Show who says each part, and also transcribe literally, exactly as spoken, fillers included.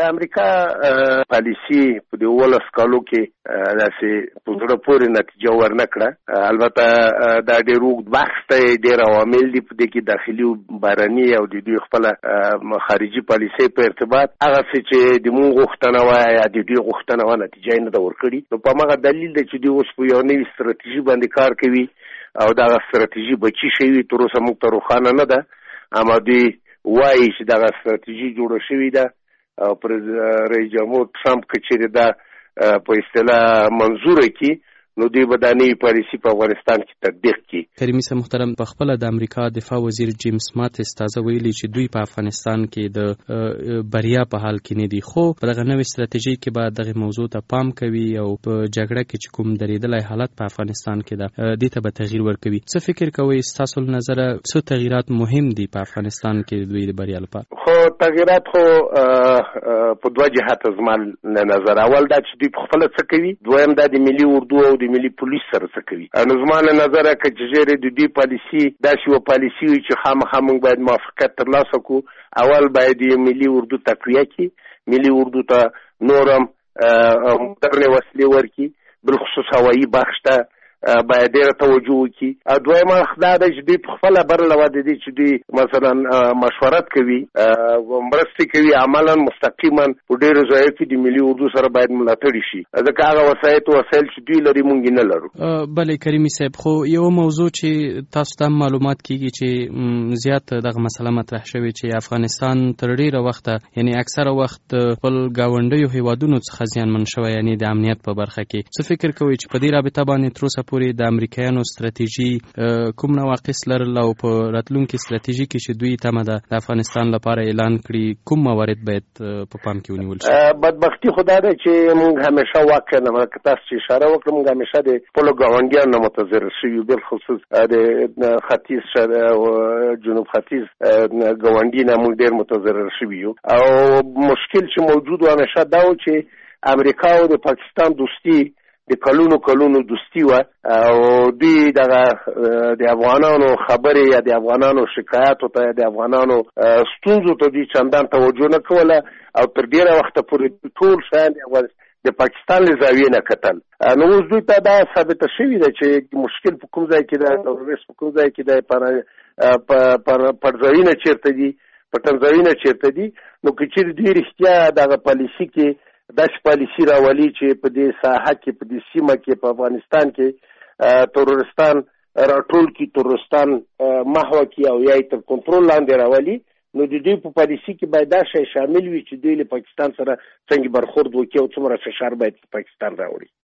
Speaker 1: د امریکا پالیسي په د ولس کالو کې داسې په زړه پورې نتیجه ورنه کړه. البته دا ډېر اوږد بحث دی، ډېر عوامل دي په دې کې، داخلي او بهرني او د دوی خپله خارجي پالیسۍ په ارتباط. هغسې چې د مونږ غوښتنه وه یا د دوی غوښتنه وه نتیجه یې نه ده ورکړې. نو په همغه دلیل دی چې دوی اوس په یو نوي ستراتیژي باندې کار کوي او دغه ستراتیژي به چی شوي تر اوسه موږ ته روښانه نه ده. اما دوی وایي چې دغه ستراتیژي جوړه شوې ده او پر رئیس جمهور ټرمپ که چېرې دا په اصطلاح منظوره کړي نو دوی به دا نوي پالیسي په افغانستان کې تطبیق کړي.
Speaker 2: کریمي صاحب محترم، په خپله د امریکا دفاع وزیر جیمز ماتس تازه ویلي چې دوی په افغانستان کې د بریا په حال کې نه دي، خو په دغه نوې ستراتیژي کې به دغه موضوع ته پام کوي او په جګړه کې چې کوم درېدلی حالت په افغانستان کې ده دې ته به تغییر ورکوي. څه فکر کوئ ستاسو له نظره څه تغییرات مهم دي په افغانستان کې دوی د بریا لپاره؟
Speaker 1: خو تغییرات خو په دوه جهته زما له نظر، اول دا چې دوی په خپله څه کوي، دویم دا د ملي اردو او د ملي پولیس سره څه کوي. نو زما له نظره که چېرې د دوی پالیسي داسې یوه پالیسي وي چې خامخا موږ باید موافقت ترلاسه کړو، اول باید یې ملي اردو تقویه کړي، ملي اردو ته نور هم مدرنې وسلې ورکړي، بالخصوص هوایي بخش ته باید ډېره توجه وکړي. او دویمه دا ده چې دوی په خپله بر له واده دي چې دوی مثلا مشورت کوي، مرستې کوي، عملا مستقیما په ډېرو ځایو کې د ملي اردو سره باید ملاتړ شي، ځکه هغه وسایط وسایل چې دوی لري موږ یې نه لرو.
Speaker 2: بلې کریمي صاحب، خو یوه موضوع چې تاسو ته معلومات کېږي چې زیات دغه مسله مطرح شوې چې افغانستان تر ډېره وخته یعنې اکثره وخت خپل ګاونډیو هېوادونو څخه زیانمن شوی، یعنې د امنیت په برخه کې. څه فکر کوئ چې په دې رابطه باندې تر اوسه پورې د امریکایانو ستراتیژي کوم نواقص لرل او په راتلونکي ستراتیژي کې چې دوی تمه ده د افغانستان لپاره اعلان کړي، کوم موارد باید په پام کې ونیول شي؟
Speaker 1: بدبختي خو دا ده چې موږ همیشه واقعا که تاسو چې اشاره وکړه موږ همیشه د خپلو ګاونډیانو نه متضرر شوي، بالخصوص د ختیځ جنوب ختیځ ګاونډي نه موږ ډېر متضرر شوي یو. او مشکل چې موجود و همیشه دا و چې امریکا او د پاکستان دوستي د کلونو کلونو دوستي وه او دوی دغه د افغانانو خبرې یا د افغانانو شکایاتو ته یا د افغانانو ستونزو ته دوی چندان توجه نه کوله او تر ډېره وخته پورې ټول شیان د پاکستان له زاویې نه کتل. نو اوس دوی ته دا ثابته شوې ده چې مشکل په کوم ځای کې ده، تروریست په کوم ځای کې ده، پرځایونه چېرته دي، پټنځایونه چېرته دي. نو که چېرې دوی رښتیا دغه پالیسي کې داسې پالیسي راولي چې په دې ساحه کې په دې سیمه کې په افغانستان کې ترورستان راټول کړي، ترورستان محوه کړي او یا یې تر کنټرول لاندې راولي، نو د دوی په پالیسي کې باید دا شی شامل وي چې دوی له پاکستان سره څنګه برخورد وکړي او څومره فشار باید په پاکستان راوړي.